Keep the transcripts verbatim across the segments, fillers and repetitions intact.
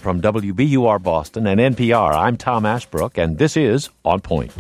From W B U R Boston and N P R, I'm Tom Ashbrook, and this is On Point.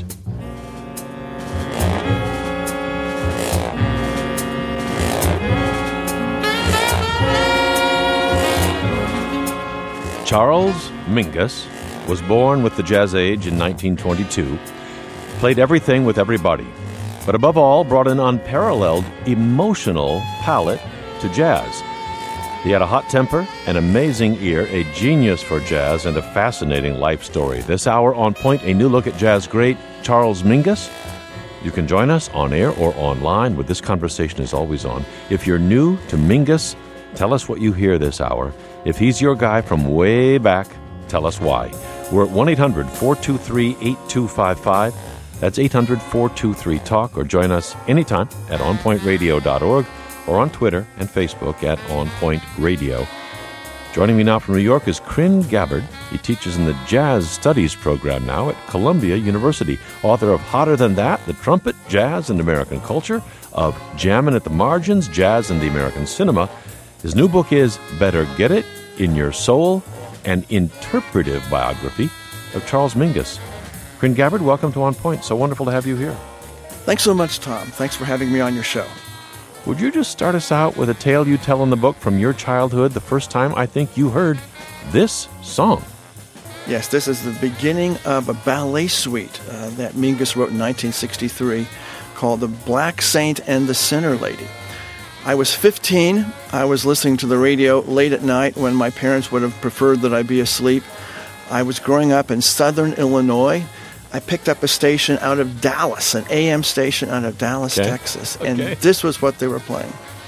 Charles Mingus was born with the jazz age in nineteen twenty-two, played everything with everybody, but above all brought an unparalleled emotional palette to jazz. He had a hot temper, an amazing ear, a genius for jazz, and a fascinating life story. This hour on Point, a new look at jazz great Charles Mingus. You can join us on air or online, where this conversation is always on. If you're new to Mingus, tell us what you hear this hour. If he's your guy from way back, tell us why. We're at one eight hundred four two three eight two five five. That's eight hundred four two three talk, or join us anytime at on point radio dot org or on Twitter and Facebook at On Point Radio. Joining me now from New York is Kryn Gabbard. He teaches in the Jazz Studies program now at Columbia University, author of Hotter Than That, The Trumpet, Jazz and American Culture, of Jammin' at the Margins, Jazz and the American Cinema. His new book is Better Get It in Your Soul, an interpretive biography of Charles Mingus. Kryn Gabbard, welcome to On Point. So wonderful to have you here. Thanks so much, Tom. Thanks for having me on your show. Would you just start us out with a tale you tell in the book from your childhood, the first time I think you heard this song? Yes, this is the beginning of a ballet suite uh, that Mingus wrote in nineteen sixty-three called The Black Saint and the Sinner Lady. I was fifteen. I was listening to the radio late at night when my parents would have preferred that I be asleep. I was growing up in southern Illinois. I picked up a station out of Dallas, an A M station out of Dallas, okay. Texas, okay. and this was what they were playing.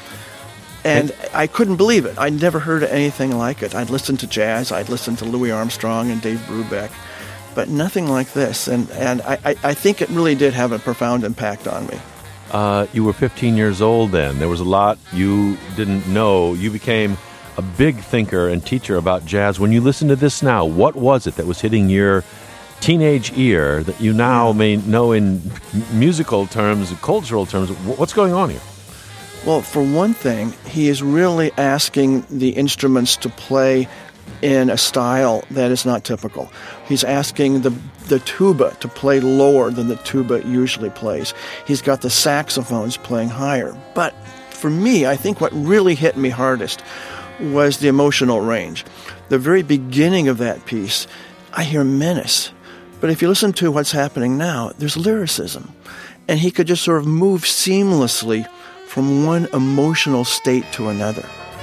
And I couldn't believe it. I'd never heard anything like it. I'd listened to jazz. I'd listened to Louis Armstrong and Dave Brubeck, but nothing like this. And, and I, I, I think it really did have a profound impact on me. Uh, you were fifteen years old then. There was a lot you didn't know. You became a big thinker and teacher about jazz. When you listen to this now, what was it that was hitting your teenage ear that you now may know in musical terms, cultural terms? What's going on here? Well, for one thing, he is really asking the instruments to play in a style that is not typical. He's asking the the tuba to play lower than the tuba usually plays. He's got the saxophones playing higher. But for me, I think what really hit me hardest was the emotional range. The very beginning of that piece, I hear menace. But if you listen to what's happening now, there's lyricism. And he could just sort of move seamlessly from one emotional state to another.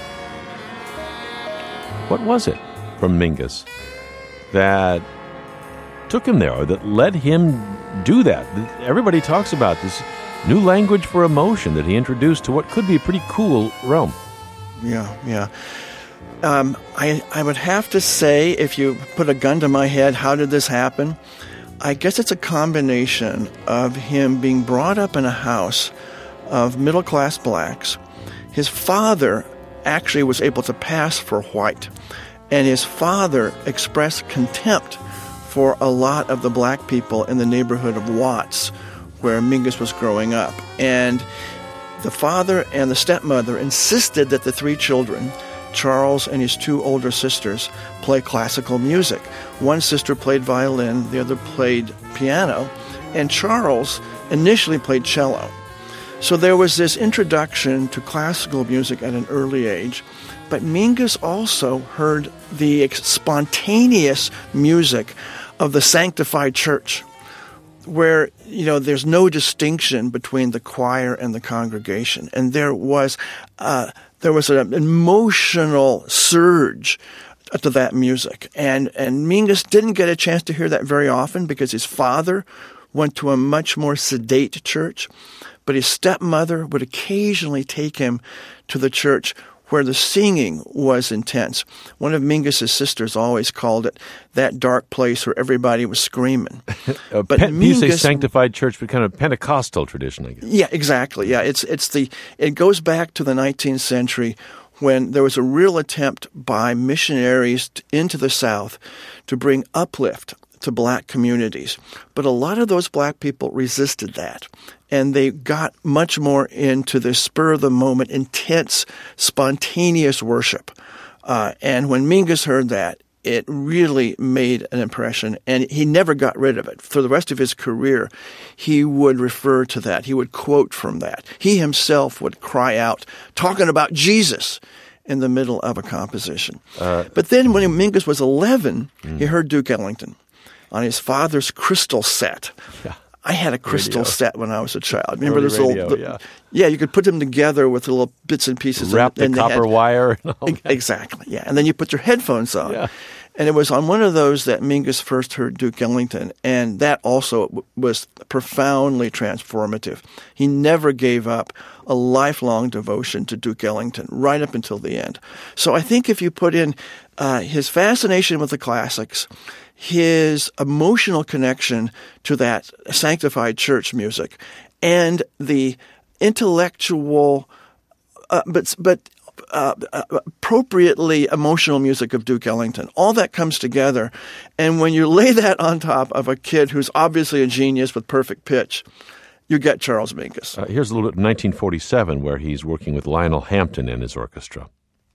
What was it from Mingus that took him there, or that led him do that? Everybody talks about this new language for emotion that he introduced to what could be a pretty cool realm. Yeah, yeah. Um, I, I would have to say, if you put a gun to my head, how did this happen? I guess it's a combination of him being brought up in a house of middle-class blacks. His father actually was able to pass for white, and his father expressed contempt for a lot of the black people in the neighborhood of Watts, where Mingus was growing up. And the father and the stepmother insisted that the three children, Charles and his two older sisters, play classical music. One sister played violin, the other played piano, and Charles initially played cello. So there was this introduction to classical music at an early age, but Mingus also heard the spontaneous music of the sanctified church, where, you know, there's no distinction between the choir and the congregation. And there was uh, there was an emotional surge to that music. And, and Mingus didn't get a chance to hear that very often because his father went to a much more sedate church. But his stepmother would occasionally take him to the church where the singing was intense. One of Mingus's sisters always called it that dark place where everybody was screaming. uh, but Mingus, you say sanctified church, but kind of Pentecostal tradition, I guess. Yeah, exactly. Yeah, it's it's the it goes back to the nineteenth century when there was a real attempt by missionaries into the South to bring uplift to black communities. But a lot of those black people resisted that. And they got much more into this spur-of-the-moment, intense, spontaneous worship. Uh, and when Mingus heard that, it really made an impression, and he never got rid of it. For the rest of his career, he would refer to that. He would quote from that. He himself would cry out, talking about Jesus in the middle of a composition. Uh, but then when Mingus was eleven, mm. he heard Duke Ellington on his father's crystal set. Yeah. I had a crystal radio. set when I was a child. Remember Early this radio, little, yeah. yeah, you could put them together with little bits and pieces. Wrap and, and the copper had, wire. And all that. Exactly, yeah. And then you put your headphones on. Yeah. And it was on one of those that Mingus first heard Duke Ellington, and that also w- was profoundly transformative. He never gave up a lifelong devotion to Duke Ellington right up until the end. So I think if you put in uh, his fascination with the classics, his emotional connection to that sanctified church music, and the intellectual, uh, but but uh, appropriately emotional music of Duke Ellington, all that comes together. And when you lay that on top of a kid who's obviously a genius with perfect pitch, you get Charles Mingus. Uh, here's a little bit of nineteen forty-seven, where he's working with Lionel Hampton and his orchestra.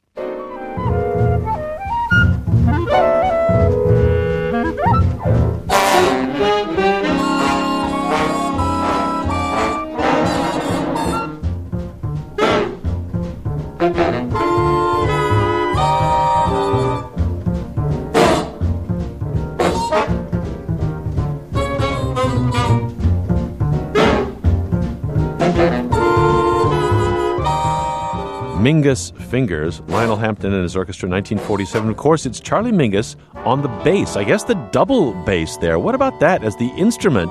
Mingus Fingers, Lionel Hampton and his orchestra, nineteen forty-seven. Of course, it's Charlie Mingus on the bass. I guess the double bass there. What about that as the instrument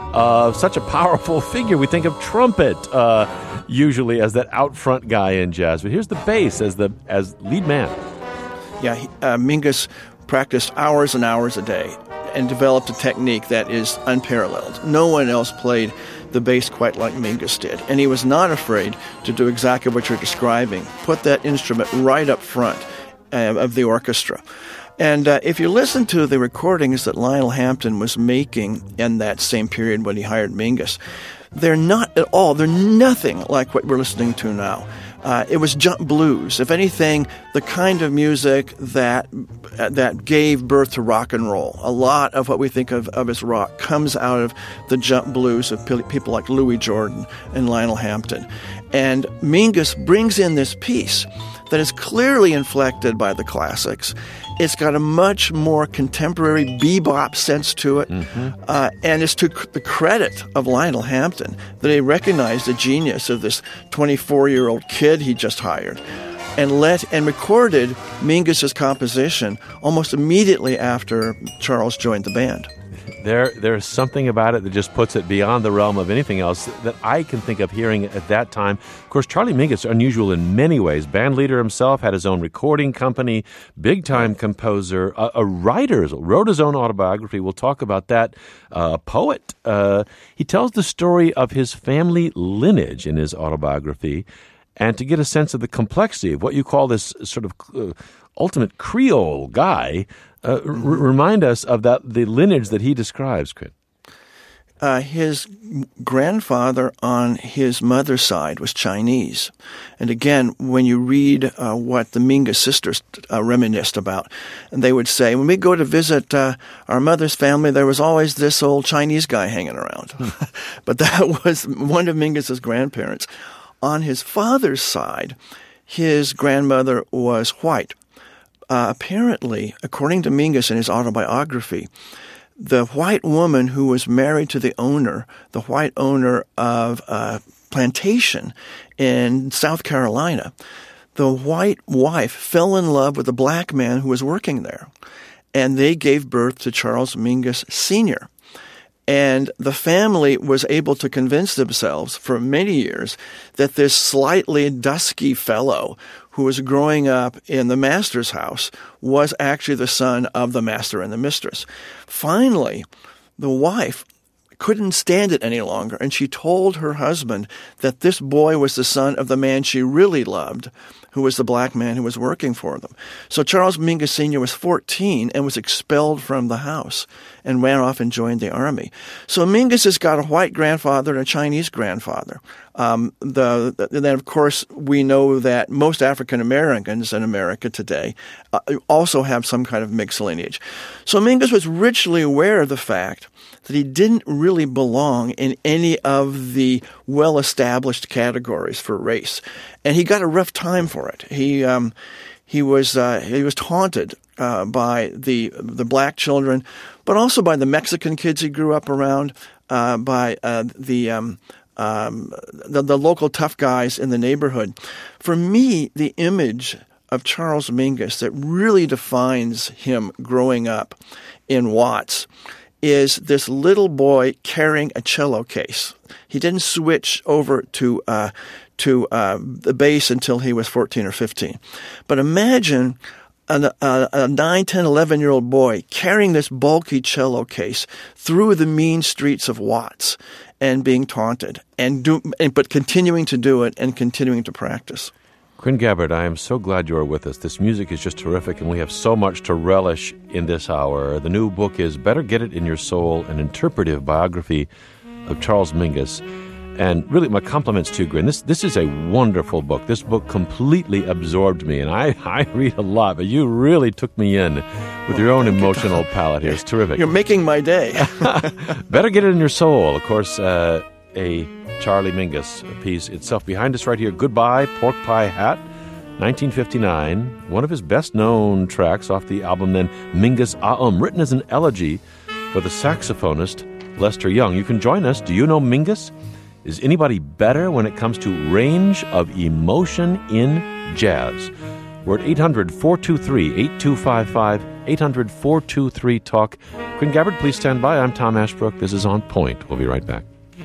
of such a powerful figure? We think of trumpet uh, usually as that out front guy in jazz, but here's the bass as the as lead man. Yeah, he, uh, Mingus practiced hours and hours a day and developed a technique that is unparalleled. No one else played the bass quite like Mingus did. And he was not afraid to do exactly what you're describing, put that instrument right up front uh, of the orchestra. And uh, if you listen to the recordings that Lionel Hampton was making in that same period when he hired Mingus, they're not at all, they're nothing like what we're listening to now. Uh, it was jump blues. If anything, the kind of music that uh, that gave birth to rock and roll. A lot of what we think of, of as rock comes out of the jump blues of pe- people like Louis Jordan and Lionel Hampton. And Mingus brings in this piece that is clearly inflected by the classics. It's got a much more contemporary bebop sense to it. Mm-hmm. Uh, and it's to c- the credit of Lionel Hampton that he recognized the genius of this twenty-four-year-old kid he just hired and let and recorded Mingus's composition almost immediately after Charles joined the band. There, there's something about it that just puts it beyond the realm of anything else that I can think of hearing at that time. Of course, Charlie Mingus, unusual in many ways. Band leader himself, had his own recording company, big-time composer, a, a writer, wrote his own autobiography. We'll talk about that. Uh, a poet. Uh, he tells the story of his family lineage in his autobiography, and to get a sense of the complexity of what you call this sort of uh, ultimate Creole guy, Uh, r- remind us of that the lineage that he describes, Chris. Uh, his grandfather on his mother's side was Chinese. And again, when you read uh, what the Mingus sisters uh, reminisced about, and they would say, when we go to visit uh, our mother's family, there was always this old Chinese guy hanging around. But that was one of Mingus's grandparents. On his father's side, his grandmother was white. Uh, apparently, according to Mingus in his autobiography, the white woman who was married to the owner, the white owner of a plantation in South Carolina, the white wife fell in love with the black man who was working there, and they gave birth to Charles Mingus Senior And the family was able to convince themselves for many years that this slightly dusky fellow who was growing up in the master's house was actually the son of the master and the mistress. Finally, the wife couldn't stand it any longer, and she told her husband that this boy was the son of the man she really loved, who was the black man who was working for them. So Charles Mingus Senior was fourteen and was expelled from the house and ran off and joined the army. So Mingus has got a white grandfather and a Chinese grandfather. Um, the, the and then, of course, we know that most African Americans in America today uh, also have some kind of mixed lineage. So Mingus was richly aware of the fact that he didn't really belong in any of the well-established categories for race, and he got a rough time for it. He um, he was uh, he was taunted uh, by the the black children, but also by the Mexican kids he grew up around, uh, by uh, the um, Um, the, the local tough guys in the neighborhood. For me, the image of Charles Mingus that really defines him growing up in Watts is this little boy carrying a cello case. He didn't switch over to uh, to uh, the bass until he was fourteen or fifteen. But imagine a, a, a nine, ten, eleven-year-old boy carrying this bulky cello case through the mean streets of Watts and being taunted, and do, and, but continuing to do it and continuing to practice. Quinn Gabbard, I am so glad you are with us. This music is just terrific, and we have so much to relish in this hour. The new book is Better Get It in Your Soul, an interpretive biography of Charles Mingus. And really, my compliments to you, Grin. This this is a wonderful book. This book completely absorbed me, and I, I read a lot, but you really took me in with your own emotional palette here. It's terrific. You're making my day. Better Get It in Your Soul. Of course, uh, a Charlie Mingus piece itself. Behind us right here, Goodbye, Pork Pie Hat, nineteen fifty-nine. One of his best-known tracks off the album then, Mingus Aum, written as an elegy for the saxophonist Lester Young. You can join us. Do you know Mingus? Is anybody better when it comes to range of emotion in jazz? We're at eight hundred, four two three, eight two five five, eight hundred, four two three, talk. Quinn Gabbard, please stand by. I'm Tom Ashbrook. This is On Point. We'll be right back.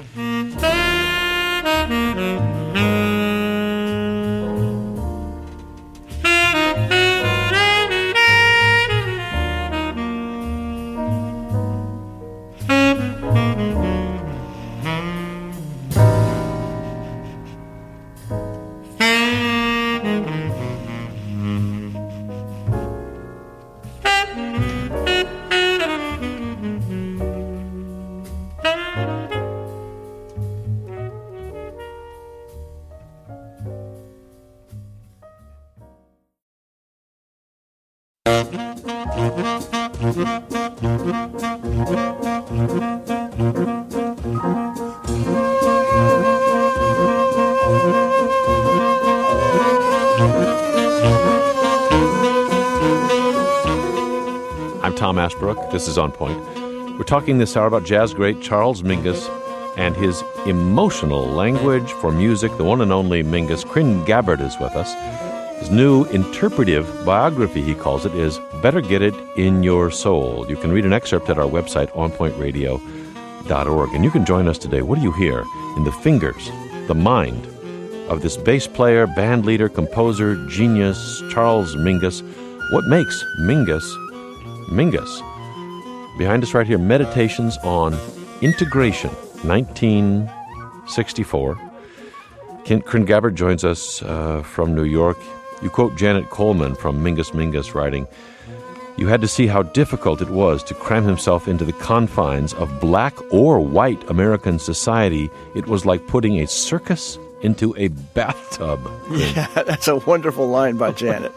I'm Tom Ashbrook. This is On Point. We're talking this hour about jazz great Charles Mingus and his emotional language for music. The one and only Mingus. Quinn Gabbard is with us. His new interpretive biography, he calls it, is Better Get It in Your Soul. You can read an excerpt at our website, on point radio dot org. And you can join us today. What do you hear in the fingers, the mind of this bass player, band leader, composer, genius, Charles Mingus? What makes Mingus Mingus? Behind us right here, Meditations on Integration, nineteen sixty-four. Quinn Gabbard joins us uh, from New York. You quote Janet Coleman from Mingus Mingus, writing, "You had to see how difficult it was to cram himself into the confines of black or white American society. It was like putting a circus into a bathtub." Yeah, that's a wonderful line by Janet.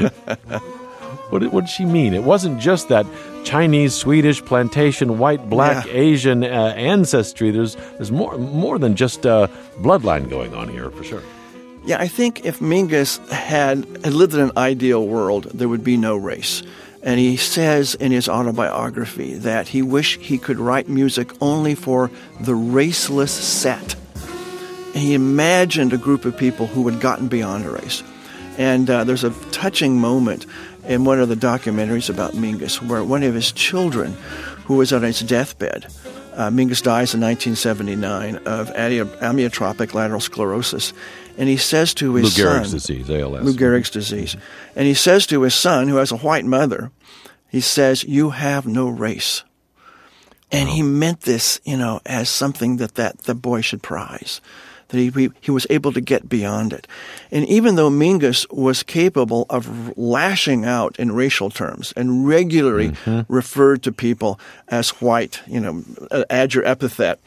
What did, what did she mean? It wasn't just that Chinese, Swedish, plantation, white, black, yeah. Asian uh, ancestry. There's there's more more than just uh, bloodline going on here, for sure. Yeah, I think if Mingus had, had lived in an ideal world, there would be no race. And he says in his autobiography that he wished he could write music only for the raceless set. And he imagined a group of people who had gotten beyond race. And uh, there's a touching moment in one of the documentaries about Mingus where one of his children, who was on his deathbed, uh, Mingus dies in nineteen seventy-nine of amyotrophic lateral sclerosis, and he says to his Lou son... Gehrig's disease, A L S. Lou Gehrig's disease. And he says to his son, who has a white mother, he says, "You have no race." And wow. He meant this, you know, as something that, that the boy should prize. That he, he was able to get beyond it. And even though Mingus was capable of lashing out in racial terms and regularly mm-hmm. referred to people as white, you know, add your epithet,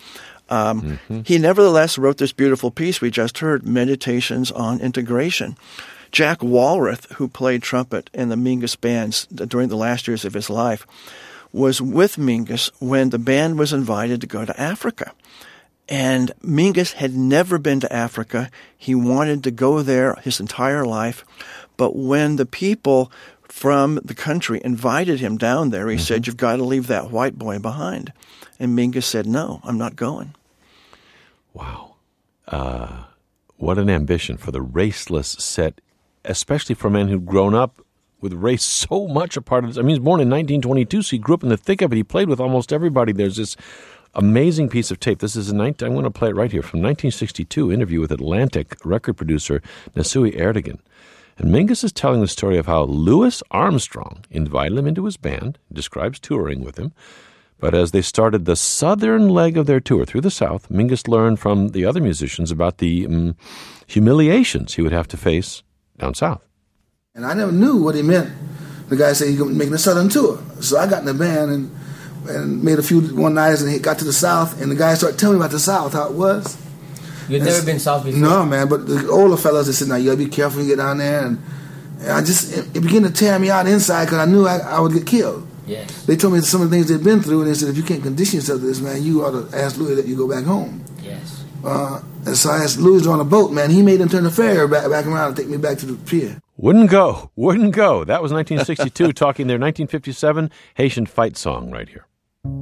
Um, mm-hmm. He nevertheless wrote this beautiful piece we just heard, Meditations on Integration. Jack Walrath, who played trumpet in the Mingus bands during the last years of his life, was with Mingus when the band was invited to go to Africa. And Mingus had never been to Africa. He wanted to go there his entire life. But when the people from the country invited him down there, he mm-hmm. said, "You've got to leave that white boy behind." And Mingus said, "No, I'm not going." Wow. Uh, what an ambition for the raceless set, especially for men who've grown up with race so much a part of this. I mean, he was born in nineteen twenty-two, so he grew up in the thick of it. He played with almost everybody. There's this amazing piece of tape. This is a nineteen, I'm going to play it right here, from nineteen sixty-two, interview with Atlantic record producer Nasui Erdogan. And Mingus is telling the story of how Louis Armstrong invited him into his band, describes touring with him. But as they started the southern leg of their tour through the South, Mingus learned from the other musicians about the um, humiliations he would have to face down south. And I never knew what he meant. The guy said he's making a southern tour. So I got in the band and and made a few one-nighters, and he got to the South, and the guy started telling me about the South, how it was. You'd never been south before? No, man, but the older fellas, they said, "Now, you got to be careful when you get down there." And, and I just, it, it began to tear me out inside because I knew I, I would get killed. Yes. They told me some of the things they'd been through, and they said, "If you can't condition yourself to this, man, you ought to ask Louis that you go back home." Yes. Uh, and so I asked Louis on a boat, man. He made him turn the ferry back, back around and take me back to the pier. Wouldn't go. Wouldn't go. That was nineteen sixty-two, talking their nineteen fifty-seven Haitian fight song right here.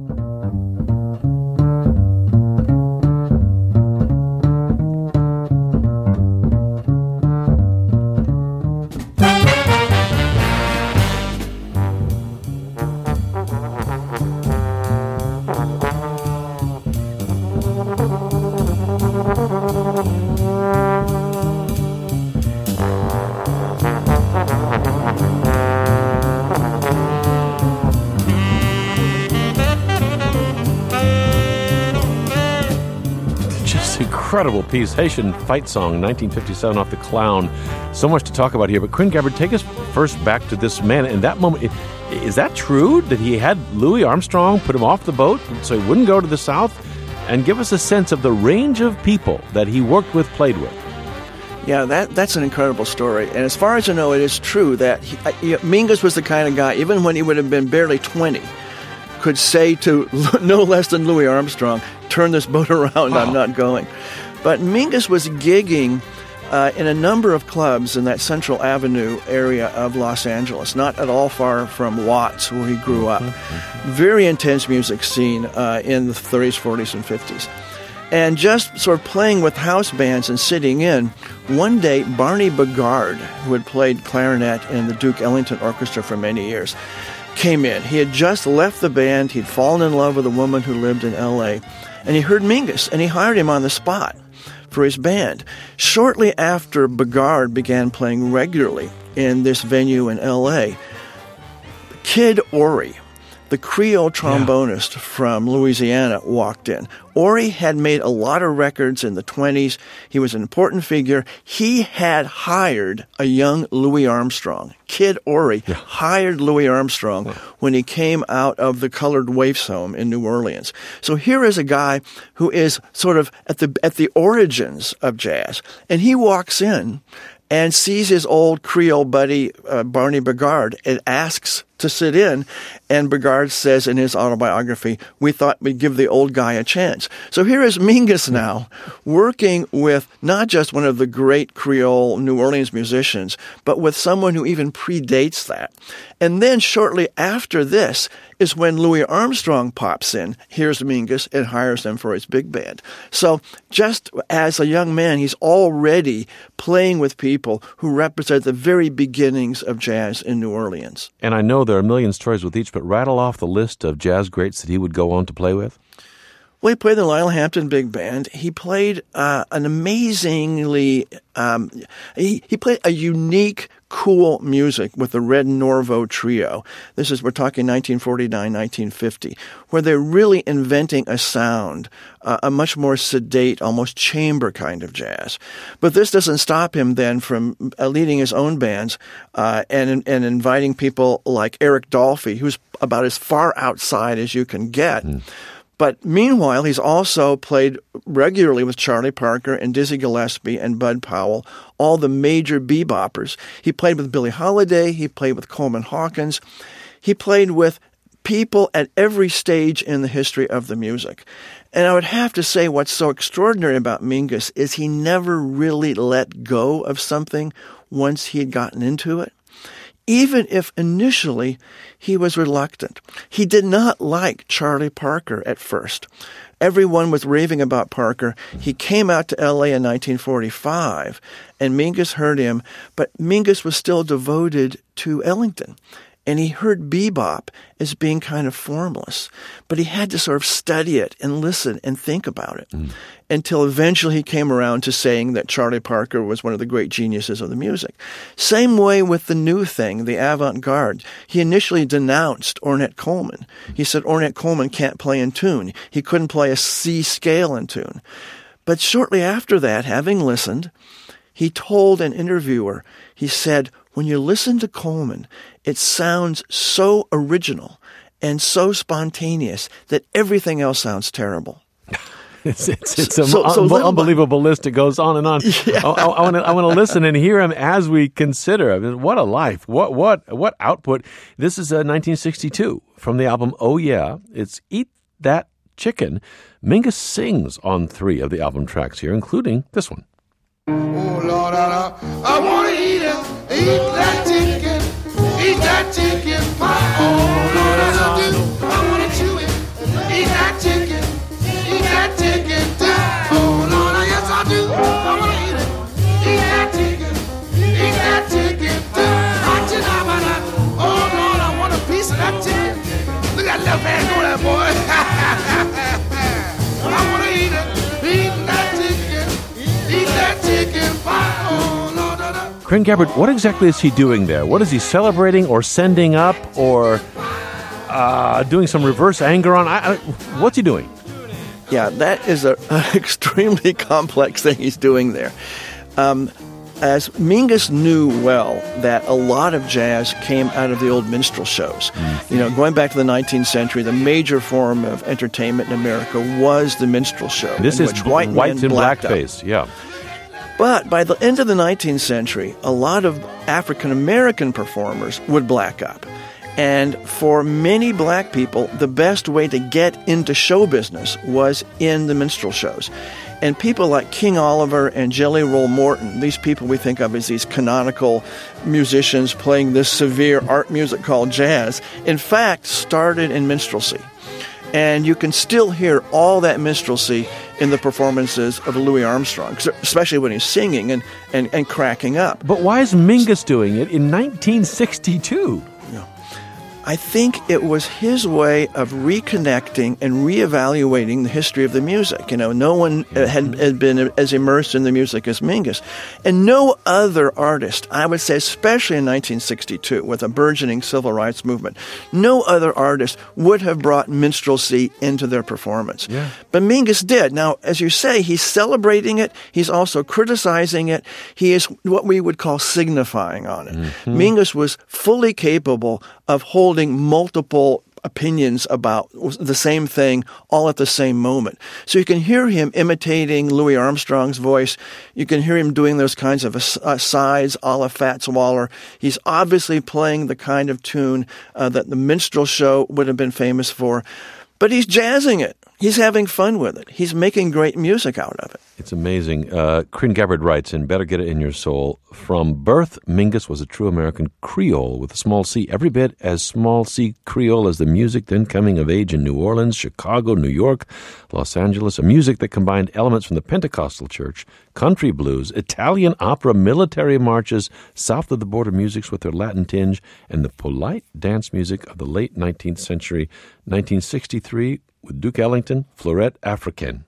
Incredible piece, Haitian fight song, nineteen fifty-seven, off The Clown. So much to talk about here, but Quinn Gabbard, take us first back to this man. In that moment, is that true that he had Louis Armstrong put him off the boat so he wouldn't go to the South? And give us a sense of the range of people that he worked with, played with. Yeah, that that's an incredible story. And as far as I know, it is true that he, he, Mingus was the kind of guy, even when he would have been barely twenty, could say to no less than Louis Armstrong, "Turn this boat around, wow. I'm not going." But Mingus was gigging uh, in a number of clubs in that Central Avenue area of Los Angeles, not at all far from Watts, where he grew up. Mm-hmm. Very intense music scene uh, in the thirties, forties, and fifties. And just sort of playing with house bands and sitting in, one day Barney Bigard, who had played clarinet in the Duke Ellington Orchestra for many years, came in. He had just left the band. He'd fallen in love with a woman who lived in L A, and he heard Mingus, and he hired him on the spot for his band. Shortly after Bigard began playing regularly in this venue in L A, Kid Ory, the Creole trombonist yeah. from Louisiana, walked in. Ory had made a lot of records in the twenties. He was an important figure. He had hired a young Louis Armstrong. Kid Ory yeah. hired Louis Armstrong yeah. when he came out of the Colored Waifs home in New Orleans. So here is a guy who is sort of at the at the origins of jazz, and he walks in and sees his old Creole buddy, uh, Barney Bigard, and asks to sit in. And Bigard says in his autobiography, "We thought we'd give the old guy a chance." So here is Mingus now, working with not just one of the great Creole New Orleans musicians, but with someone who even predates that. And then shortly after this is when Louis Armstrong pops in, hears Mingus, and hires him for his big band. So just as a young man, he's already playing with people who represent the very beginnings of jazz in New Orleans. And I know there are a million stories with each, but rattle off the list of jazz greats that he would go on to play with. Well, he played the Lionel Hampton Big Band. He played uh, an amazingly, um, he, he played a unique, cool music with the Red Norvo Trio. This is, we're talking nineteen forty-nine, nineteen fifty, where they're really inventing a sound, uh, a much more sedate, almost chamber kind of jazz. But this doesn't stop him then from uh, leading his own bands uh, and, and inviting people like Eric Dolphy, who's about as far outside as you can get. Mm. But meanwhile, he's also played regularly with Charlie Parker and Dizzy Gillespie and Bud Powell, all the major beboppers. He played with Billie Holiday. He played with Coleman Hawkins. He played with people at every stage in the history of the music. And I would have to say what's so extraordinary about Mingus is he never really let go of something once he had gotten into it. Even if initially he was reluctant. He did not like Charlie Parker at first. Everyone was raving about Parker. He came out to L A in nineteen forty-five, and Mingus heard him, but Mingus was still devoted to Ellington. And he heard bebop as being kind of formless, but he had to sort of study it and listen and think about it mm. until eventually he came around to saying that Charlie Parker was one of the great geniuses of the music. Same way with the new thing, the avant-garde. He initially denounced Ornette Coleman. He said Ornette Coleman can't play in tune. He couldn't play a C scale in tune. But shortly after that, having listened, he told an interviewer, he said, when you listen to Coleman, it sounds so original and so spontaneous that everything else sounds terrible. It's it's, it's an so, un- so unbelievable by, list. It goes on and on. Yeah. I, I want to I want to listen and hear him as we consider. I mean, what a life! What what what output! This is uh, nineteen sixty-two from the album Oh Yeah. It's Eat That Chicken. Mingus sings on three of the album tracks here, including this one. Oh Lord, I, I want to eat it, eat that chicken, eat that chicken pie. Oh Lord, I do, I want to chew it, eat that chicken, eat that chicken too. Oh Lord, yes I do, I want to eat it, eat that chicken, eat that chicken too. Hot you now, man. Oh Lord, I want a piece of that chicken. Look at that left hand go there, boy. I want to eat it, eat that chicken, eat that chicken pie. Oh Lord, Lord, Lord. Crin Gabbard, what exactly is he doing there? What is he celebrating or sending up or uh, doing some reverse anger on? I, I, what's he doing? Yeah, that is an extremely complex thing he's doing there. Um, as Mingus knew well that a lot of jazz came out of the old minstrel shows. Mm. You know, going back to the nineteenth century, the major form of entertainment in America was the minstrel show. This is white, white and blackface, yeah. But by the end of the nineteenth century, a lot of African-American performers would black up. And for many black people, the best way to get into show business was in the minstrel shows. And people like King Oliver and Jelly Roll Morton, these people we think of as these canonical musicians playing this severe art music called jazz, in fact, started in minstrelsy. And you can still hear all that minstrelsy in the performances of Louis Armstrong, especially when he's singing and, and, and cracking up. But why is Mingus doing it in nineteen sixty-two? I think it was his way of reconnecting and reevaluating the history of the music. You know, no one had, had been as immersed in the music as Mingus. And no other artist, I would say, especially in nineteen sixty-two, with a burgeoning civil rights movement, no other artist would have brought minstrelsy into their performance. Yeah. But Mingus did. Now, as you say, he's celebrating it. He's also criticizing it. He is what we would call signifying on it. Mm-hmm. Mingus was fully capable of holding multiple opinions about the same thing all at the same moment. So you can hear him imitating Louis Armstrong's voice. You can hear him doing those kinds of asides a la Fats Waller. He's obviously playing the kind of tune uh, that the minstrel show would have been famous for. But he's jazzing it. He's having fun with it. He's making great music out of it. It's amazing. Uh, Crin Gabbard writes in Better Get It in Your Soul, from birth, Mingus was a true American Creole with a small C, every bit as small C Creole as the music then coming of age in New Orleans, Chicago, New York, Los Angeles, a music that combined elements from the Pentecostal church, country blues, Italian opera, military marches, south of the border musics with their Latin tinge, and the polite dance music of the late nineteenth century, nineteen sixty-three, with Duke Ellington, Fleurette Africaine.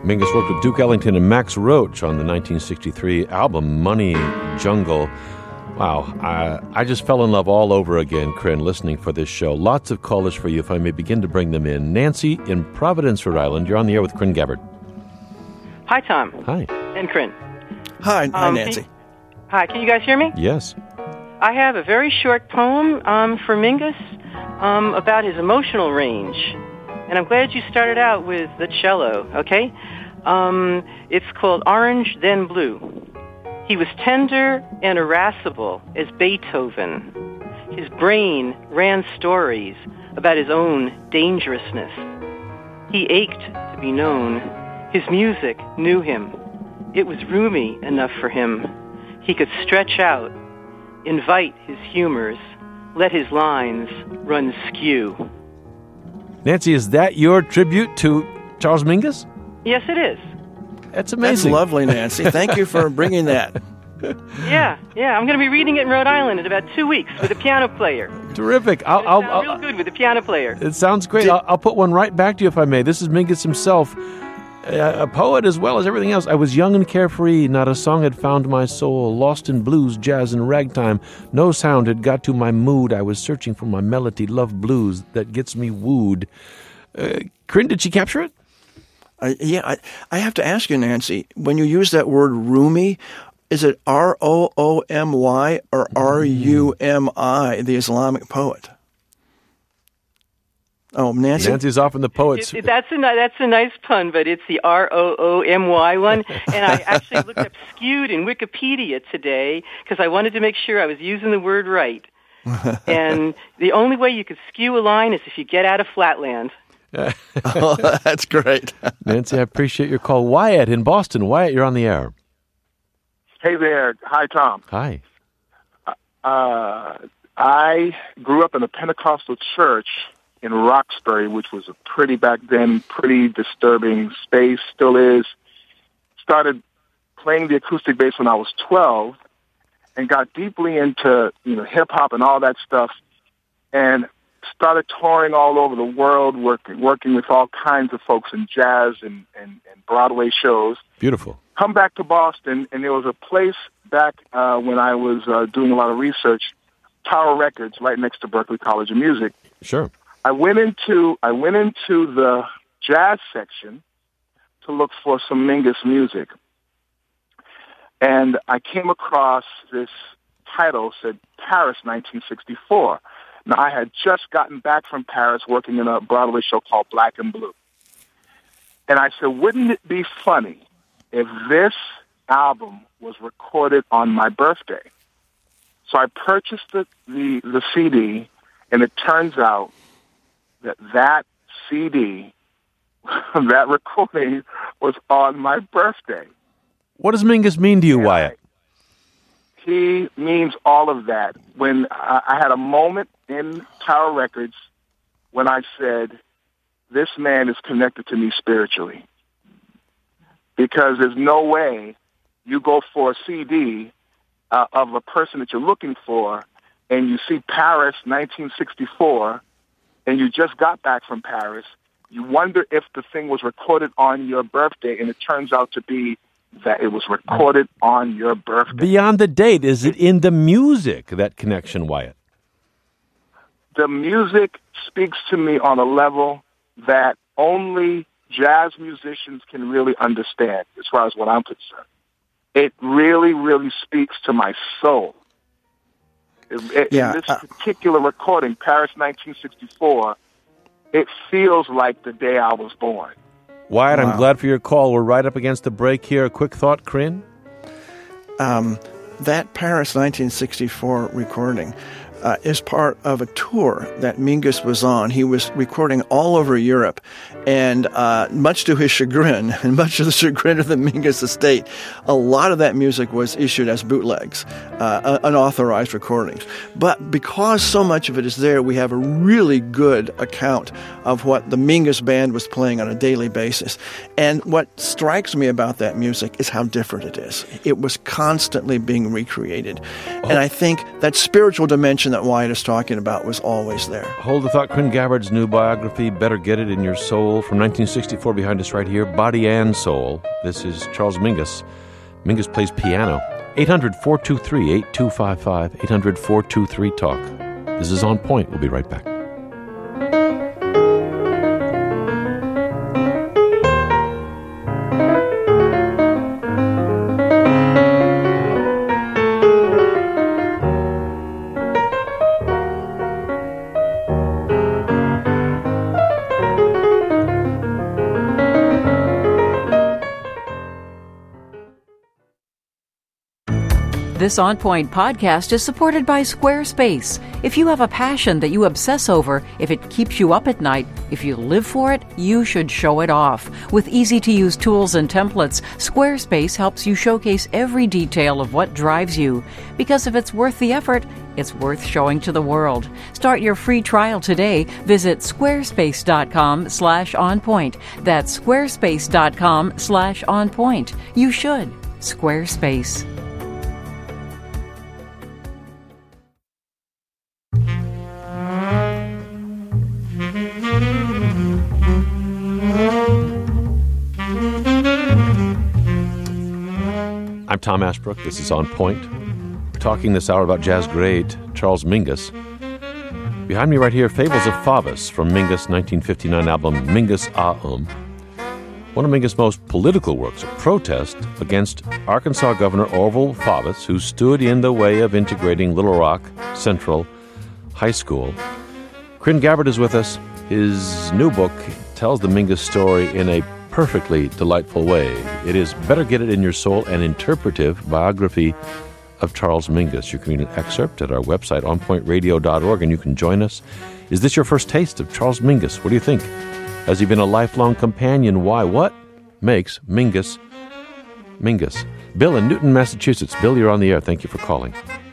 Mingus worked with Duke Ellington and Max Roach on the nineteen sixty-three album Money Jungle. Wow, I, I just fell in love all over again, Corinne, listening for this show. Lots of callers for you if I may begin to bring them in. Nancy in Providence, Rhode Island. You're on the air with Corinne Gabbard. Hi, Tom. Hi. And Corinne. Hi, hi, Um, Nancy. Can you, hi, can you guys hear me? Yes. I have a very short poem um, for Mingus um, about his emotional range. And I'm glad you started out with the cello, okay? Um, it's called Orange, Then Blue. He was tender and irascible as Beethoven. His brain ran stories about his own dangerousness. He ached to be known. His music knew him. It was roomy enough for him. He could stretch out, invite his humors, let his lines run skew. Nancy, is that your tribute to Charles Mingus? Yes, it is. That's amazing. That's lovely, Nancy. Thank you for bringing that. Yeah, yeah. I'm going to be reading it in Rhode Island in about two weeks with a piano player. Terrific. I'll, It I'll, sounds I'll, real good with a piano player. It sounds great. Did- I'll, I'll put one right back to you if I may. This is Mingus himself, a, a poet as well as everything else. I was young and carefree. Not a song had found my soul. Lost in blues, jazz, and ragtime. No sound had got to my mood. I was searching for my melody, love blues that gets me wooed. Uh, Corinne, did she capture it? Uh, yeah, I, I have to ask you, Nancy, when you use that word roomy, is it R O O M Y or R U M I, the Islamic poet? Oh, Nancy? Nancy's off in the poets. It, it, that's a ni- that's a nice pun, but it's the R O O M Y one. And I actually looked up skewed in Wikipedia today because I wanted to make sure I was using the word right. And the only way you could skew a line is if you get out of flatland. Oh, that's great. Nancy, I appreciate your call. Wyatt in Boston. Wyatt, you're on the air. Hey there. Hi, Tom. Hi. Uh, I grew up in a Pentecostal church in Roxbury, which was a pretty, back then, pretty disturbing space, still is. Started playing the acoustic bass when I was twelve and got deeply into, you know, hip-hop and all that stuff, and started touring all over the world, working working with all kinds of folks in jazz and, and, and Broadway shows. Beautiful. Come back to Boston, and there was a place back uh, when I was uh, doing a lot of research, Tower Records, right next to Berklee College of Music. Sure. I went into I went into the jazz section to look for some Mingus music, and I came across this title said Paris nineteen sixty-four. Now, I had just gotten back from Paris working in a Broadway show called Black and Blue. And I said, wouldn't it be funny if this album was recorded on my birthday? So I purchased the, the, the C D, and it turns out that that C D, that recording, was on my birthday. What does Mingus mean to you, And Wyatt? He means all of that. When I, I had a moment in Tower Records when I said, this man is connected to me spiritually. Because there's no way you go for a C D uh, of a person that you're looking for, and you see Paris nineteen sixty-four, and you just got back from Paris. You wonder if the thing was recorded on your birthday, and it turns out to be that it was recorded on your birthday. Beyond the date, is it in the music, that connection, Wyatt? The music speaks to me on a level that only jazz musicians can really understand, as far as what I'm concerned. It really, really speaks to my soul. It, Yeah, in this uh, particular recording, Paris nineteen sixty-four, it feels like the day I was born. Wyatt, Wow. I'm glad for your call. We're right up against the break here. A quick thought, Corinne? Um, that Paris nineteen sixty-four recording uh, is part of a tour that Mingus was on. He was recording all over Europe, and uh, much to his chagrin, and much to the chagrin of the Mingus estate, a lot of that music was issued as bootlegs, uh, unauthorized recordings. But because so much of it is there, we have a really good account of what the Mingus band was playing on a daily basis. And what strikes me about that music is how different it is. It was constantly being recreated. And I think that spiritual dimension that Wyatt is talking about was always there. Hold the thought. Quinn Gabbard's new biography, Better Get It in Your Soul, from nineteen sixty-four, behind us right here, Body and Soul. This is Charles Mingus. Mingus plays piano. eight hundred, four two three, eight two five five, eight hundred, four two three, talk. This is On Point. We'll be right back. This On Point podcast is supported by Squarespace. If you have a passion that you obsess over, if it keeps you up at night, if you live for it, you should show it off. With easy-to-use tools and templates, Squarespace helps you showcase every detail of what drives you. Because if it's worth the effort, it's worth showing to the world. Start your free trial today. Visit squarespace.com slash onpoint. That's squarespace.com slash onpoint. You should. Squarespace. I'm Tom Ashbrook. This is On Point. We're talking this hour about jazz great Charles Mingus. Behind me right here, Fables of Faubus from Mingus' nineteen fifty-nine album Mingus A Um. One of Mingus' most political works, a protest against Arkansas Governor Orville Faubus, who stood in the way of integrating Little Rock Central High School. Quinn Gabbard is with us. His new book tells the Mingus story in a perfectly delightful way. It is Better Get It in Your Soul, an interpretive biography of Charles Mingus. You can read an excerpt at our website, on point radio dot org, and you can join us. Is this your first taste of Charles Mingus? What do you think? Has he been a lifelong companion? Why? What makes Mingus Mingus? Bill in Newton, Massachusetts. Bill, you're on the air. Thank you for calling.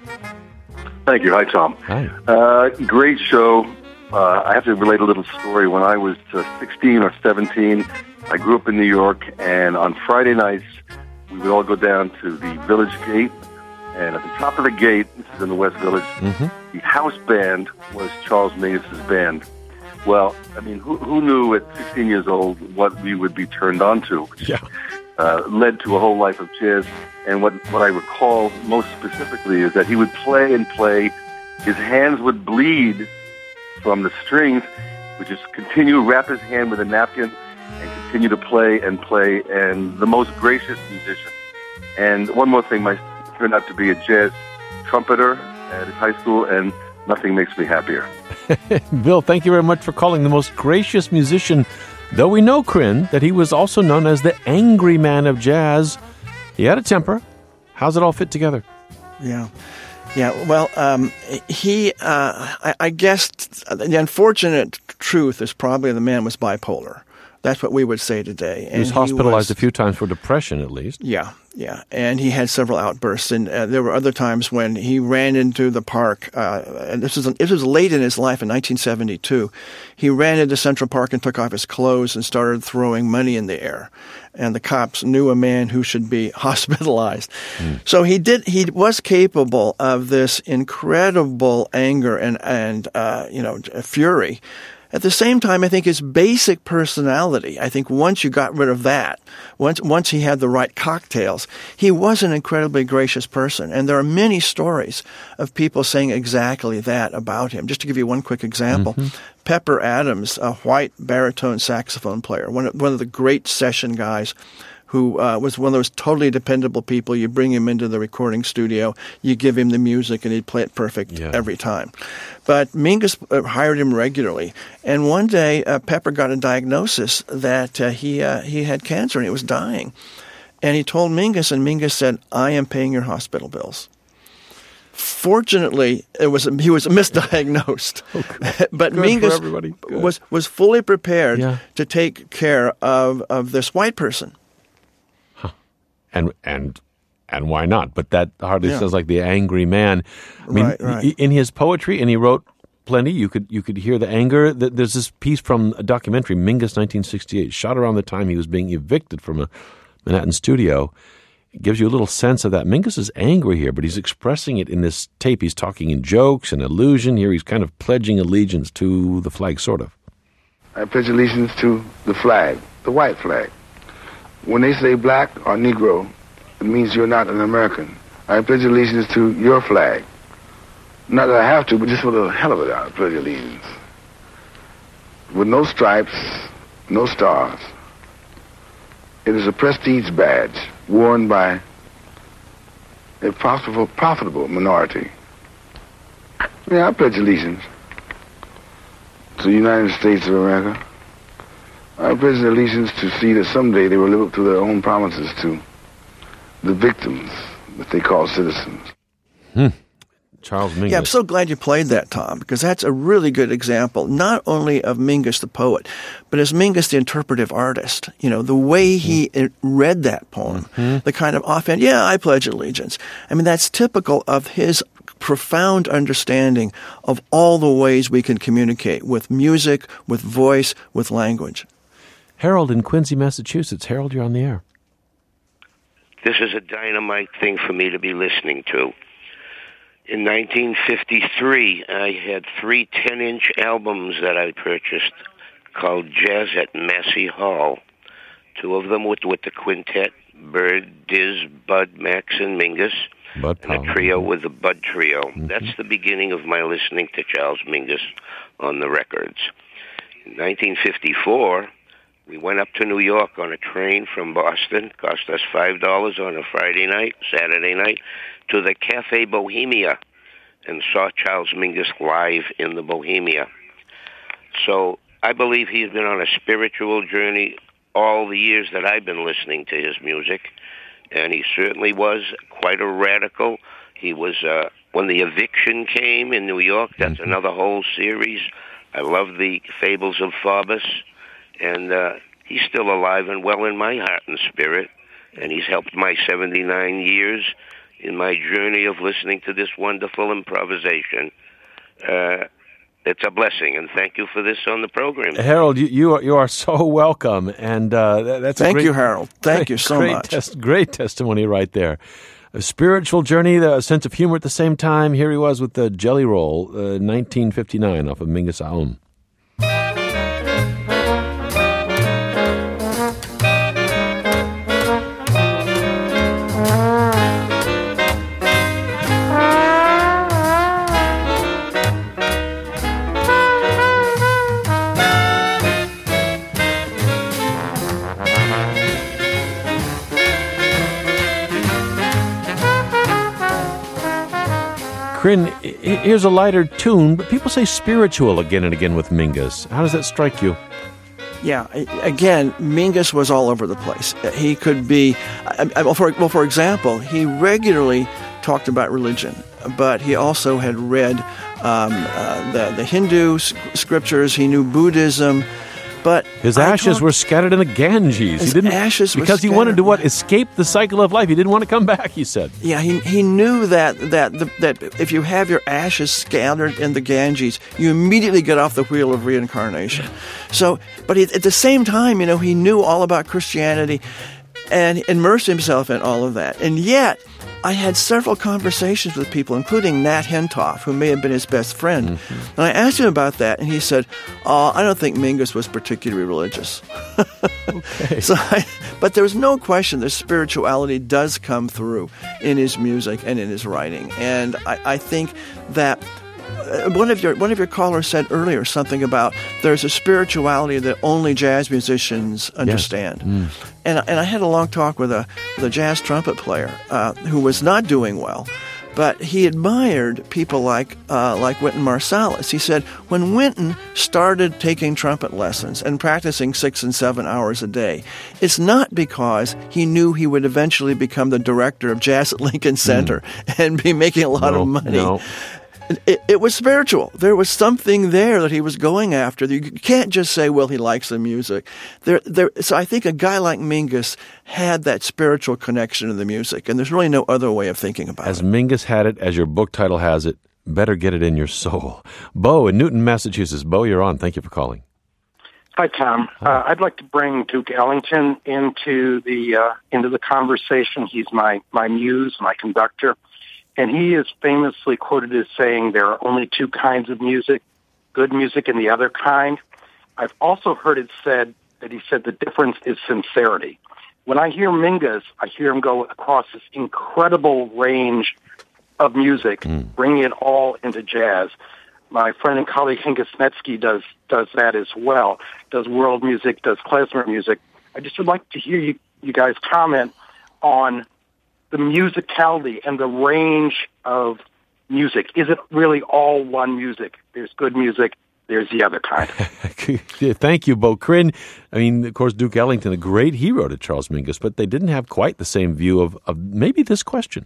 Thank you. Hi, Tom. Hi. Uh, great show. Uh, I have to relate a little story. When I was uh, sixteen or seventeen, I grew up in New York, and on Friday nights, we would all go down to the Village Gate, and at the top of the gate, this is in the West Village, mm-hmm. the house band was Charles Mingus' band. Well, I mean, who, who knew at sixteen years old what we would be turned on to, which yeah. uh, led to a whole life of jazz. And what, what I recall most specifically is that he would play and play. His hands would bleed from the strings, would just continue to wrap his hand with a napkin and continue to play and play, and the most gracious musician. And one more thing, my turned out to be a jazz trumpeter at his high school, and nothing makes me happier. Bill, thank you very much for calling the most gracious musician, though we know, Quinn, that he was also known as the angry man of jazz. He had a temper. How's it all fit together? Yeah. Yeah, well, um, he, uh, I, I guess the unfortunate truth is probably the man was bipolar. That's what we would say today. And he was hospitalized he was, a few times for depression, at least. Yeah, yeah. And he had several outbursts. And uh, there were other times when he ran into the park. Uh, and this was, this was late in his life in nineteen seventy-two. He ran into Central Park and took off his clothes and started throwing money in the air. And the cops knew a man who should be hospitalized. Mm. So he did. He was capable of this incredible anger and, and uh, you know, fury. At the same time, I think his basic personality, I think once you got rid of that, once once he had the right cocktails, he was an incredibly gracious person. And there are many stories of people saying exactly that about him. Just to give you one quick example, mm-hmm. Pepper Adams, a white baritone saxophone player, one of, one of the great session guys, who uh, was one of those totally dependable people. You bring him into the recording studio, you give him the music, and he'd play it perfect yeah. every time. But Mingus uh, hired him regularly. And one day, uh, Pepper got a diagnosis that uh, he uh, he had cancer and he was dying. And he told Mingus, and Mingus said, "I am paying your hospital bills." Fortunately, it was he was misdiagnosed, oh, but Good Mingus was was fully prepared yeah. to take care of, of this white person. And and and why not? But that hardly yeah. sounds like the angry man. I mean, right, right. in his poetry, and he wrote plenty. You could you could hear the anger. There's this piece from a documentary, Mingus, nineteen sixty-eight, shot around the time he was being evicted from a Manhattan studio, gives you a little sense of that. Mingus is angry here, but he's expressing it in this tape. He's talking in jokes and allusion. Here he's kind of pledging allegiance to the flag, sort of. I pledge allegiance to the flag, the white flag. When they say black or Negro, it means you're not an American. I pledge allegiance to your flag. Not that I have to, but just for the hell of it, I pledge allegiance. With no stripes, no stars. It is a prestige badge worn by a profitable, profitable minority. Yeah, I pledge allegiance to the United States of America. I pledge allegiance to see that someday they will live up to their own promises to the victims that they call citizens. Hmm. Charles Mingus. Yeah, I'm so glad you played that, Tom, because that's a really good example, not only of Mingus the poet, but as Mingus the interpretive artist. You know, the way he mm. read that poem, mm-hmm. the kind of offhand, yeah, I pledge allegiance. I mean, that's typical of his profound understanding of all the ways we can communicate with music, with voice, with language. Harold in Quincy, Massachusetts. Harold, you're on the air. This is a dynamite thing for me to be listening to. In nineteen fifty-three, I had three ten-inch albums that I purchased called Jazz at Massey Hall. Two of them with, with the quintet, Bird, Diz, Bud, Max, and Mingus, Bud and a trio with the Bud Trio. Mm-hmm. That's the beginning of my listening to Charles Mingus on the records. In nineteen fifty-four, we went up to New York on a train from Boston. Cost us five dollars on a Friday night, Saturday night, to the Cafe Bohemia, and saw Charles Mingus live in the Bohemia. So I believe he's been on a spiritual journey all the years that I've been listening to his music, and he certainly was quite a radical. He was, uh, when the eviction came in New York, that's mm-hmm. another whole series. I love the Fables of Faubus, and uh, he's still alive and well in my heart and spirit, and he's helped my seventy-nine years in my journey of listening to this wonderful improvisation. Uh, it's a blessing, and thank you for this on the program. Harold, you you are, you are so welcome, and uh, that's thank a great, you, Harold. Thank great, you so great much. Tes- great testimony right there. A spiritual journey, a sense of humor at the same time. Here he was with the Jelly Roll, uh, nineteen fifty-nine, off of Mingus Aoun. Corinne, here's a lighter tune, but people say spiritual again and again with Mingus. How does that strike you? Yeah, again, Mingus was all over the place. He could be, well, for, well, for example, he regularly talked about religion, but he also had read um, uh, the, the Hindu scriptures. He knew Buddhism. But his ashes were scattered in the Ganges. His he didn't, ashes because were he wanted to what yeah. escape the cycle of life. He didn't want to come back. He said. Yeah, he he knew that that the, that if you have your ashes scattered in the Ganges, you immediately get off the wheel of reincarnation. So, but he, at the same time, you know, he knew all about Christianity and immersed himself in all of that, and yet. I had several conversations with people, including Nat Hentoff, who may have been his best friend. Mm-hmm. And I asked him about that, and he said, oh, I don't think Mingus was particularly religious. Okay. So, I, but there was no question that spirituality does come through in his music and in his writing. And I, I think that uh, one of your one of your callers said earlier something about there's a spirituality that only jazz musicians understand. Yes. Mm. And, and I had a long talk with a, with a jazz trumpet player uh, who was not doing well, but he admired people like uh, like Wynton Marsalis. He said when Wynton started taking trumpet lessons and practicing six and seven hours a day, it's not because he knew he would eventually become the director of jazz at Lincoln Center mm. and be making a lot no, of money. No. It, it was spiritual. There was something there that he was going after. You can't just say, well, he likes the music. There, there, so I think a guy like Mingus had that spiritual connection to the music, and there's really no other way of thinking about as it. As Mingus had it, as your book title has it, better get it in your soul. Bo in Newton, Massachusetts. Bo, you're on. Thank you for calling. Hi, Tom. Uh, I'd like to bring Duke Ellington into the uh, into the conversation. He's my, my muse, my conductor, and he is famously quoted as saying there are only two kinds of music, good music and the other kind. I've also heard it said that he said the difference is sincerity. When I hear Mingus, I hear him go across this incredible range of music, mm. bringing it all into jazz. My friend and colleague Hengis Snetsky does does that as well, does world music, does klezmer music. I just would like to hear you, you guys comment on the musicality and the range of music. Is it really all one music? There's good music, there's the other kind. Thank you, Bo. Corinne, I mean, of course, Duke Ellington, a great hero to Charles Mingus, but they didn't have quite the same view of, of maybe this question.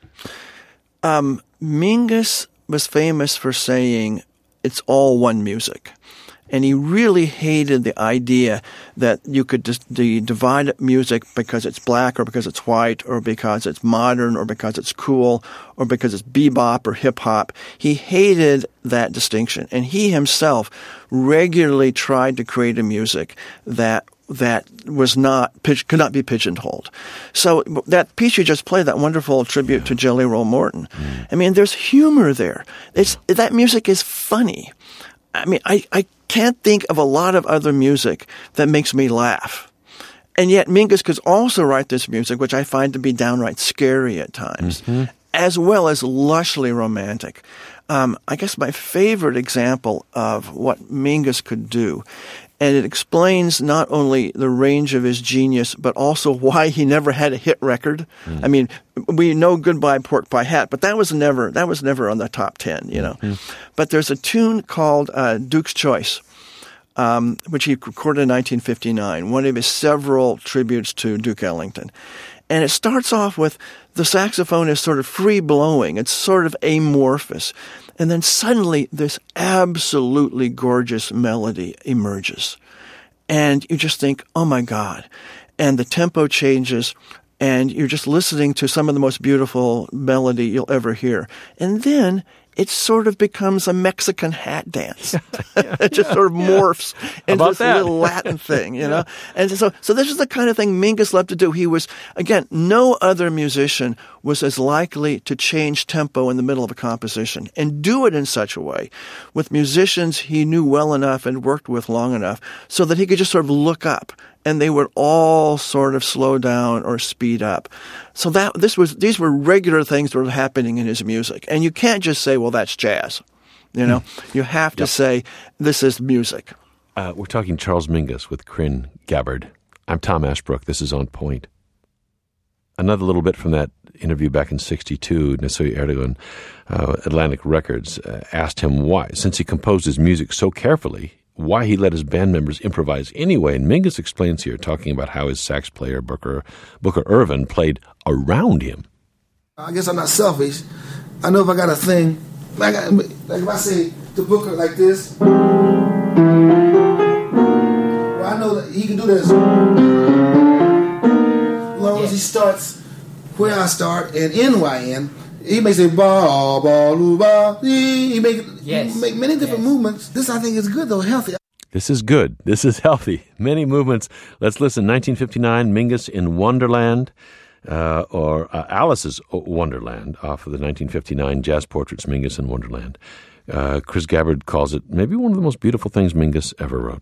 Um, Mingus was famous for saying it's all one music. And he really hated the idea that you could just divide music because it's black or because it's white or because it's modern or because it's cool or because it's bebop or hip-hop. He hated that distinction. And he himself regularly tried to create a music that that was not could not be pigeonholed. So that piece you just played, that wonderful tribute yeah. to Jelly Roll Morton, mm. I mean, there's humor there. It's that music is funny. I mean, I, I can't think of a lot of other music that makes me laugh. And yet Mingus could also write this music, which I find to be downright scary at times, mm-hmm. as well as lushly romantic. Um, I guess my favorite example of what Mingus could do, and it explains not only the range of his genius, but also why he never had a hit record. Mm. I mean, we know Goodbye Pork Pie Hat, but that was never that was never on the top ten, you know. Mm. But there's a tune called uh, Duke's Choice, um, which he recorded in nineteen fifty-nine, one of his several tributes to Duke Ellington. And it starts off with the saxophone is sort of free-blowing. It's sort of amorphous. And then suddenly this absolutely gorgeous melody emerges. And you just think, oh my God. And the tempo changes, and you're just listening to some of the most beautiful melody you'll ever hear. And then it sort of becomes a Mexican hat dance. Yeah, it just yeah, sort of morphs yeah. into this that? little Latin thing, you know? And so so this is the kind of thing Mingus loved to do. He was, again, no other musician was as likely to change tempo in the middle of a composition and do it in such a way with musicians he knew well enough and worked with long enough so that he could just sort of look up and they would all sort of slow down or speed up. So that this was these were regular things that were happening in his music. And you can't just say, well, that's jazz. You know, mm. you have to yep. say, this is music. Uh, we're talking Charles Mingus with Corinne Gabbard. I'm Tom Ashbrook. This is On Point. Another little bit from that interview back in sixty-two, Nesoy Erdogan, uh, Atlantic Records, uh, asked him why, since he composed his music so carefully, why he let his band members improvise anyway. And Mingus explains here, talking about how his sax player, Booker, Booker Ervin, played around him. I guess I'm not selfish. I know if I got a thing, like, I, like if I say to Booker like this, well, I know that he can do this. As long as he starts where I start and end where I end, he may say ba ba lu ba. He make yes. he make many different yes. movements. This I think is good though, healthy. This is good. This is healthy. Many movements. Let's listen. nineteen fifty-nine, Mingus in Wonderland, uh, or uh, Alice's Wonderland, off of the nineteen fifty-nine Jazz Portraits, Mingus in Wonderland. Uh, Chris Gabbard calls it maybe one of the most beautiful things Mingus ever wrote.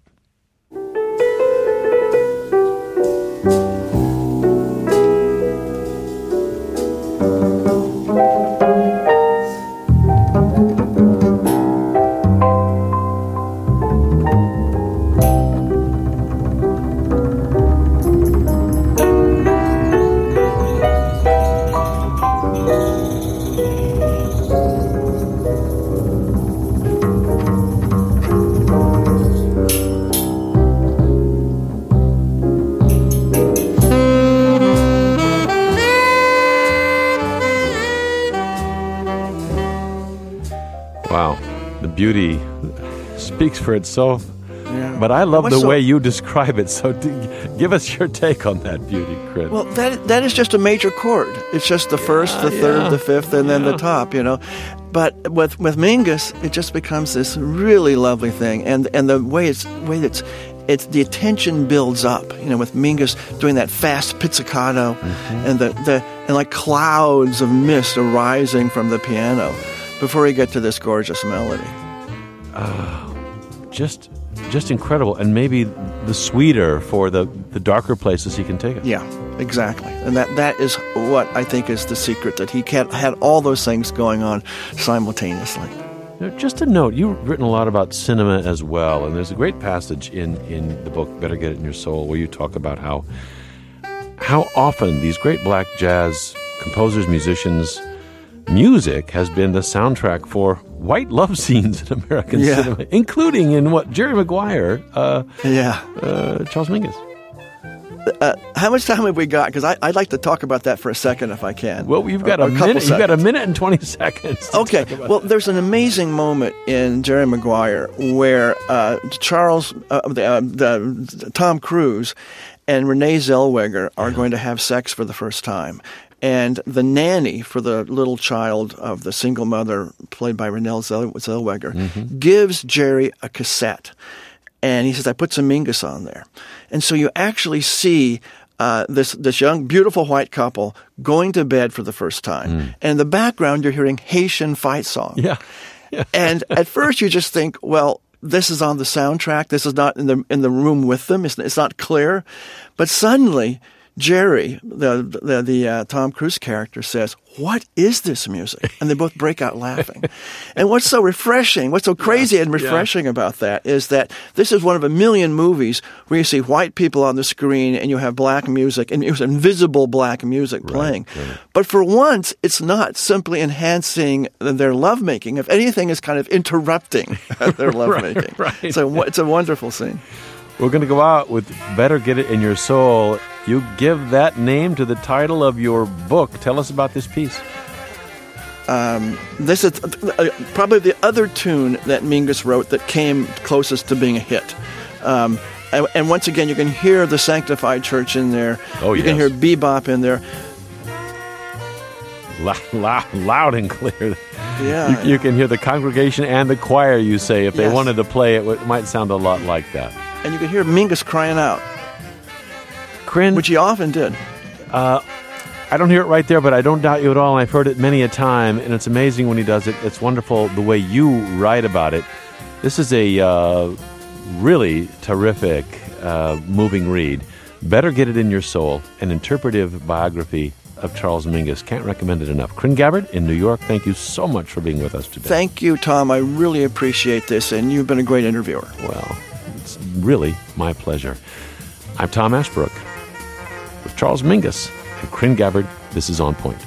Beauty speaks for itself, yeah. but I love the so, way you describe it. So d- give us your take on that beauty, Chris. Well, that that is just a major chord. It's just the first, yeah, the third, yeah. the fifth, and yeah. then the top, you know. But with with Mingus, it just becomes this really lovely thing, and and the way it's way it's it's the attention builds up, you know, with Mingus doing that fast pizzicato, mm-hmm. and the, the and like clouds of mist arising from the piano before we get to this gorgeous melody. Uh, just just incredible, and maybe the sweeter for the, the darker places he can take it. Yeah, exactly. And that, that is what I think is the secret, that he can, had all those things going on simultaneously. Now, just a note, you've written a lot about cinema as well, and there's a great passage in, in the book, Better Get It in Your Soul, where you talk about how how often these great black jazz composers, musicians, music has been the soundtrack for white love scenes in American yeah. cinema, including in what Jerry Maguire, uh, yeah, uh, Charles Mingus. Uh, how much time have we got? Because I'd like to talk about that for a second, if I can. Well, you've got a, a minute. You've got a minute and twenty seconds. Okay. Well, that. There's an amazing moment in Jerry Maguire where uh, Charles, uh, the, uh, the Tom Cruise, and Renee Zellweger are yeah. going to have sex for the first time. And the nanny for the little child of the single mother, played by Renee Zellweger, mm-hmm. gives Jerry a cassette. And he says, I put some Mingus on there. And so you actually see uh, this this young, beautiful white couple going to bed for the first time. Mm. And in the background, you're hearing Haitian fight song. Yeah. yeah. And at first you just think, well, this is on the soundtrack. This is not in the in the room with them. It's, it's not clear. But suddenly, Jerry, the the, the uh, Tom Cruise character, says, what is this music? And they both break out laughing. And what's so refreshing, what's so crazy yeah, and refreshing yeah. about that is that this is one of a million movies where you see white people on the screen and you have black music, and it was invisible black music playing. Right, right. But for once, it's not simply enhancing their lovemaking. If anything, it's kind of interrupting their lovemaking. right, right. So it's a wonderful scene. We're going to go out with Better Get It in Your Soul. You give that name to the title of your book. Tell us about this piece. Um, this is uh, probably the other tune that Mingus wrote that came closest to being a hit. Um, and, and once again, you can hear the Sanctified Church in there. Oh, you yes. can hear bebop in there. Loud, loud, loud and clear. Yeah, you, you can hear the congregation and the choir, you say. If they yes. wanted to play it, it might sound a lot like that. And you can hear Mingus crying out. Crin, which he often did. Uh, I don't hear it right there, but I don't doubt you at all. And I've heard it many a time, and it's amazing when he does it. It's wonderful the way you write about it. This is a uh, really terrific, uh, moving read. Better Get It in Your Soul, an interpretive biography of Charles Mingus. Can't recommend it enough. Crin Gabbard in New York, thank you so much for being with us today. Thank you, Tom. I really appreciate this, and you've been a great interviewer. Well, it's really my pleasure. I'm Tom Ashbrook with Charles Mingus and Crin Gabbard. This is On Point.